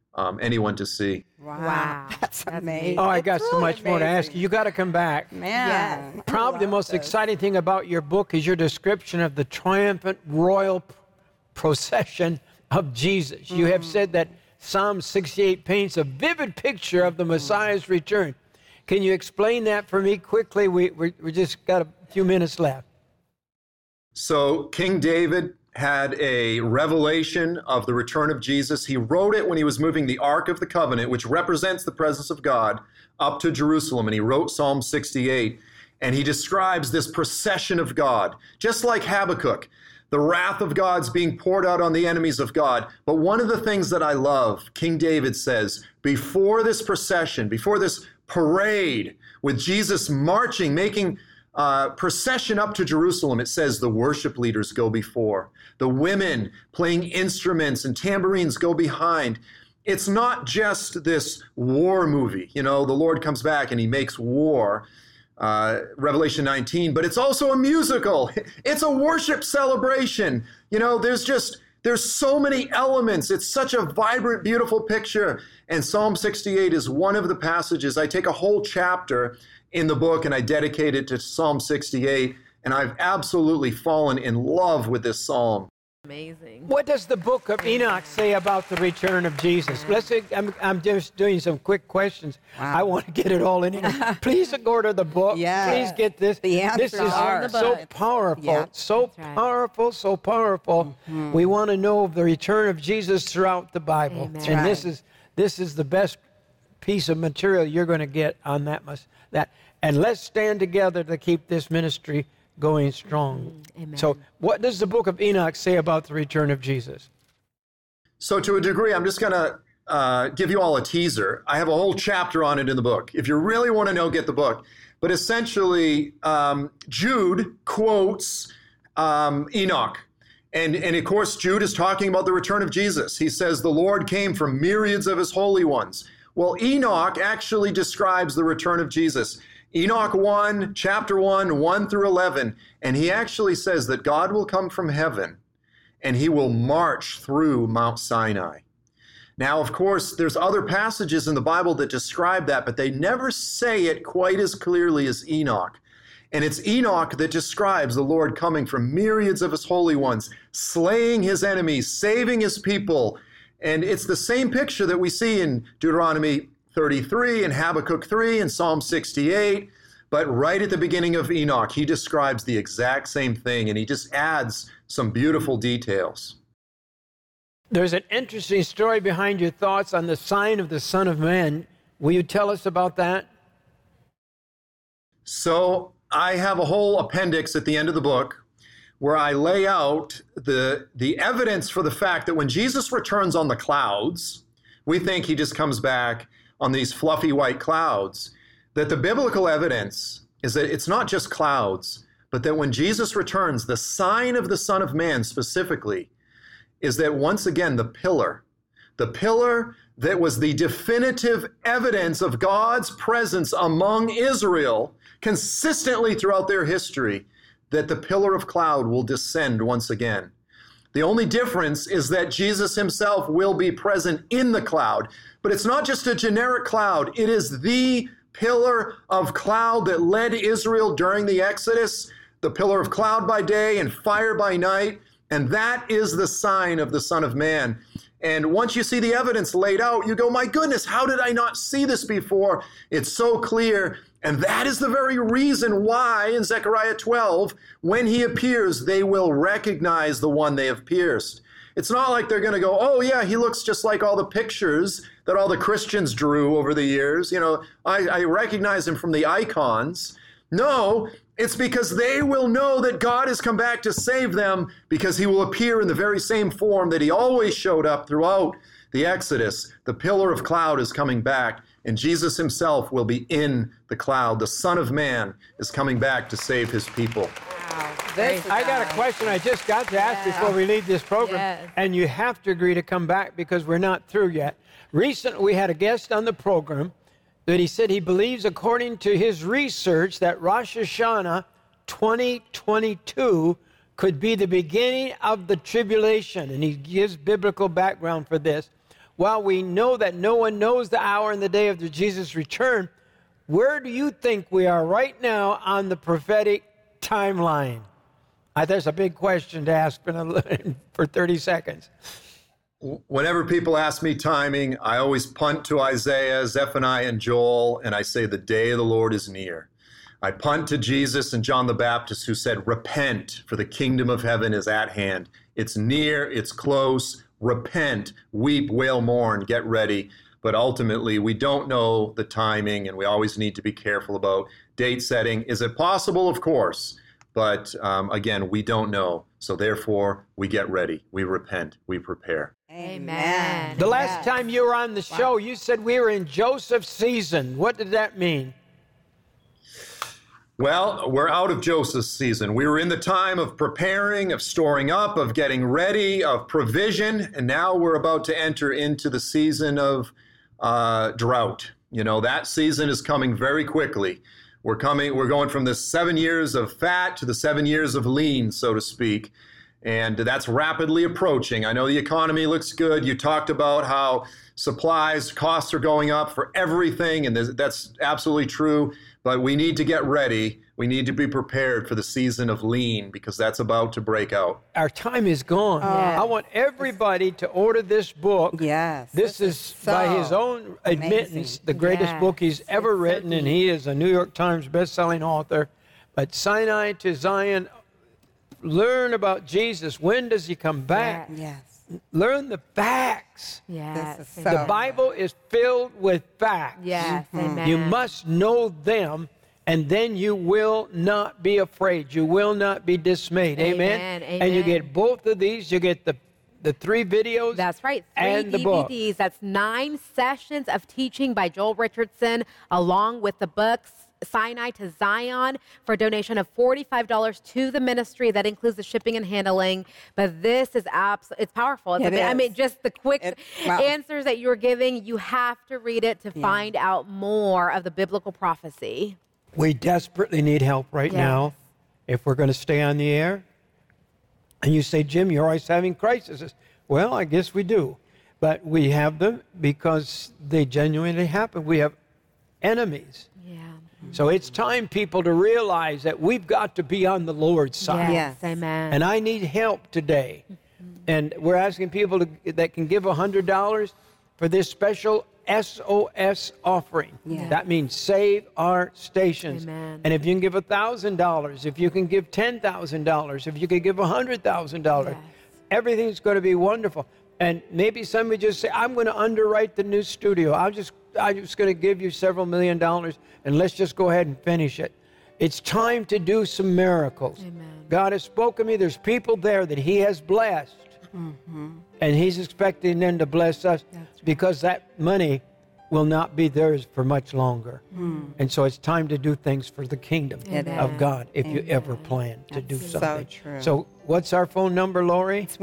to see. Wow. That's amazing. Oh, I got so much more to ask you. You got to come back. Man. Yes. Probably the most exciting thing about your book is your description of the triumphant royal procession of Jesus. You have said that Psalm 68 paints a vivid picture of the Messiah's return. Can you explain that for me quickly? We just got a few minutes left. So King David had a revelation of the return of Jesus. He wrote it when he was moving the Ark of the Covenant, which represents the presence of God, up to Jerusalem. And he wrote Psalm 68. And he describes this procession of God, just like Habakkuk. The wrath of God's being poured out on the enemies of God. But one of the things that I love, King David says, before this procession, before this parade with Jesus marching, making procession up to Jerusalem, it says the worship leaders go before. The women playing instruments and tambourines go behind. It's not just this war movie. The Lord comes back and he makes war. Revelation 19, but it's also a musical. It's a worship celebration. There's There's so many elements. It's such a vibrant, beautiful picture. And Psalm 68 is one of the passages. I take a whole chapter in the book and I dedicate it to Psalm 68. And I've absolutely fallen in love with this psalm. Amazing. What does the book of Enoch say about the return of Jesus? Let's say, I'm just doing some quick questions. Wow. I want to get it all in here. Please go to the book. Yes. Please get this. The This answers is are. so powerful. Yeah. So That's right. powerful, so powerful. We want to know the return of Jesus throughout the Bible. Amen. And Right. this is the best piece of material you're going to get on that. And let's stand together to keep this ministry going strong. Amen. So what does the book of Enoch say about the return of Jesus? So to a degree, I'm just going to give you all a teaser. I have a whole chapter on it in the book. If you really want to know, get the book. But essentially, Jude quotes Enoch. And of course, Jude is talking about the return of Jesus. He says, the Lord came for myriads of his holy ones. Well, Enoch actually describes the return of Jesus. Enoch 1, chapter 1, 1 through 11. And he actually says that God will come from heaven and he will march through Mount Sinai. Now, of course, there's other passages in the Bible that describe that, but they never say it quite as clearly as Enoch. And it's Enoch that describes the Lord coming from myriads of his holy ones, slaying his enemies, saving his people. And it's the same picture that we see in Deuteronomy 33 and Habakkuk 3 and Psalm 68. But right at the beginning of Enoch, he describes the exact same thing, and he just adds some beautiful details. There's an interesting story behind your thoughts on the sign of the Son of Man. Will you tell us about that? So I have a whole appendix at the end of the book where I lay out the evidence for the fact that when Jesus returns on the clouds, we think he just comes back on these fluffy white clouds, that the biblical evidence is that it's not just clouds, but that when Jesus returns, the sign of the Son of Man specifically is that once again, the pillar that was the definitive evidence of God's presence among Israel consistently throughout their history, that the pillar of cloud will descend once again. The only difference is that Jesus himself will be present in the cloud. But it's not just a generic cloud. It is the pillar of cloud that led Israel during the Exodus, the pillar of cloud by day and fire by night. And that is the sign of the Son of Man. And once you see the evidence laid out, you go, my goodness, how did I not see this before? It's so clear. And that is the very reason why in Zechariah 12, when he appears, they will recognize the one they have pierced. It's not like they're going to go, oh yeah, he looks just like all the pictures that all the Christians drew over the years. You know, I recognize him from the icons. No, it's because they will know that God has come back to save them, because he will appear in the very same form that he always showed up throughout the Exodus. The pillar of cloud is coming back, and Jesus himself will be in the cloud. The Son of Man is coming back to save his people. Wow. I got a question I just got to ask before we leave this program, Yes. and you have to agree to come back because we're not through yet. Recently, we had a guest on the program that he said he believes, according to his research, that Rosh Hashanah 2022 could be the beginning of the tribulation, and he gives biblical background for this. While we know that no one knows the hour and the day of Jesus' return, where do you think we are right now on the prophetic timeline? That's a big question to ask for 30 seconds. Whenever people ask me timing, I always punt to Isaiah, Zephaniah, and Joel, and I say the day of the Lord is near. I punt to Jesus and John the Baptist, who said, repent, for the kingdom of heaven is at hand. It's near, it's close. Repent, weep, wail, mourn, get ready. But ultimately, we don't know the timing, and we always need to be careful about date setting. Is it possible? Of course. But again, we don't know. So therefore, we get ready. We repent. We prepare. Amen. The last time you were on the show, you said we were in Joseph's season. What did that mean? Well, we're out of Joseph's season. We were in the time of preparing, of storing up, of getting ready, of provision, and now we're about to enter into the season of drought. You know, that season is coming very quickly. We're going from the 7 years of fat to the 7 years of lean, so to speak. And that's rapidly approaching. I know the economy looks good. You talked about how supplies, costs are going up for everything, and that's absolutely true. But we need to get ready. We need to be prepared for the season of lean, because that's about to break out. Our time is gone. I want everybody to order this book. Yes. This is by his own admittance, the greatest book he's ever written, and he is a New York Times best-selling author. But Sinai to Zion, learn about Jesus. When does he come back? Yes. Learn the facts. Yes. The Bible is filled with facts. Yes. Amen. You must know them, and then you will not be afraid. You will not be dismayed. Amen. And you get both of these. You get the 3 videos. That's right. 3 and the DVDs. book. That's 9 sessions of teaching by Joel Richardson, along with the books Sinai to Zion, for a donation of $45 to the ministry. That includes the shipping and handling. But this is it's powerful. I mean, just the quick answers that you're giving, you have to read it to find out more of the biblical prophecy. We desperately need help right now if we're going to stay on the air. And you say, Jim, you're always having crises. Well, I guess we do. But we have them because they genuinely happen. We have enemies. Yeah. So it's time, people, to realize that we've got to be on the Lord's side. Yes. Amen. And I need help today. And we're asking people that can give $100 for this special SOS offering. That means Save Our Stations. Amen. And if you can give $1,000, if you can give $10,000, if you can give $100,000, everything's going to be wonderful. And maybe somebody just say, I'm going to underwrite the new studio. I'm just going to give you several $1 million, and let's just go ahead and finish it. It's time to do some miracles. Amen. God has spoken to me. There's people there that he has blessed. And he's expecting them to bless us because that money will not be theirs for much longer. And so it's time to do things for the kingdom of God if you ever plan to do something. So true. So what's our phone number, Lori? It's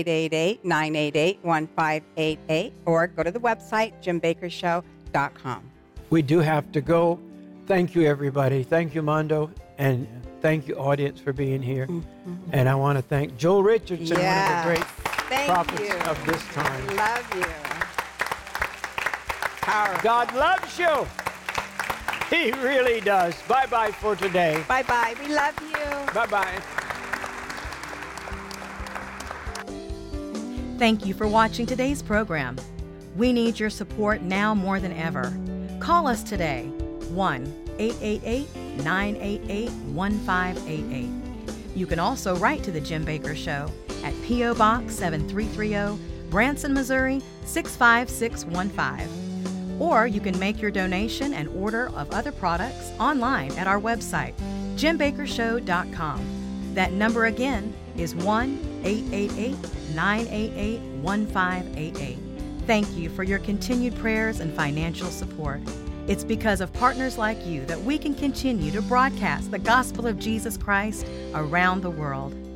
1-888-988-1588, or go to the website, JimBakerShow.com. We do have to go. Thank you, everybody. Thank you, Mondo. And thank you, audience, for being here. And I want to thank Joel Richardson, one of the great prophets of this time. Love you. Powerful. God loves you. He really does. Bye-bye for today. Bye-bye. We love you. Bye-bye. Thank you for watching today's program. We need your support now more than ever. Call us today, 1-888-988-1588. You can also write to The Jim Baker Show at P.O. Box 7330, Branson, Missouri 65615. Or you can make your donation and order of other products online at our website, JimBakerShow.com. That number again is 1-888-988-1588. Thank you for your continued prayers and financial support. It's because of partners like you that we can continue to broadcast the gospel of Jesus Christ around the world.